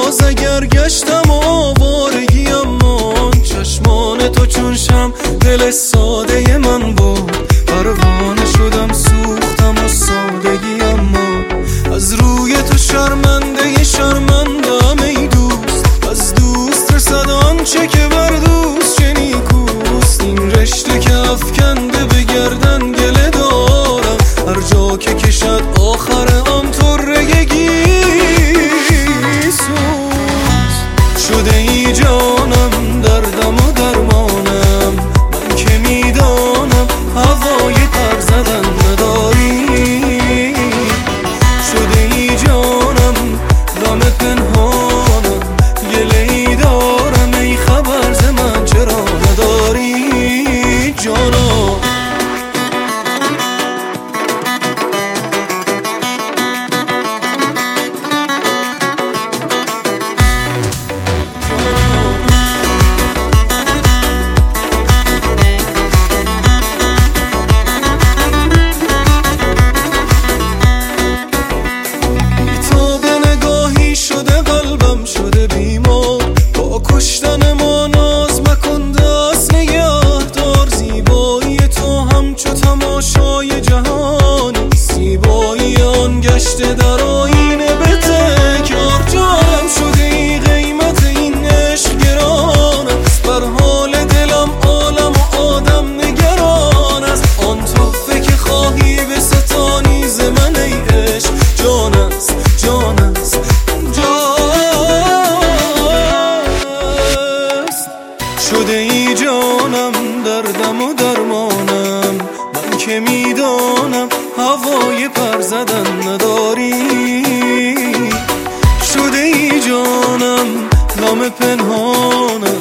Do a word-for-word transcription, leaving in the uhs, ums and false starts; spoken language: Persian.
باز اگر گشتم آوارگی، اما چشمان تو چون شم دل ساده من بود. پروانه شدم سوختم و سادگی، اما از روی تو شرمنده شرمندم ای دوست. از دوست رسد آنچه که بر دوست چه نیکوست. این رشته که افکنده به گردن گله دارم، هر جا که کشد آخر آن طرگی سوز شده ای جانم، دردم و درمانم. من که میدانم هوای پر زدن نداری، شده ای جانم غم پنهانم. گله ای دارم ای خبر ز من چرا نداری جانم. شده بیمار با کشتن ما، ناز مکن دست نگه دار. زیبایی تو همچو تماشای جهانی، زیبایی آن گشته در آینه به تکرار. جانم شده ای قیمت این عشق گران است، بر حال دلم عالم و آدم نگران است. آن تحفه که خواهی به ستانی ز من ای عشق، جان است جان است شده ای جانم، دردم و درمانم. من که میدانم هوای پر زدن نداری، شده ای جانم غم پنهانم.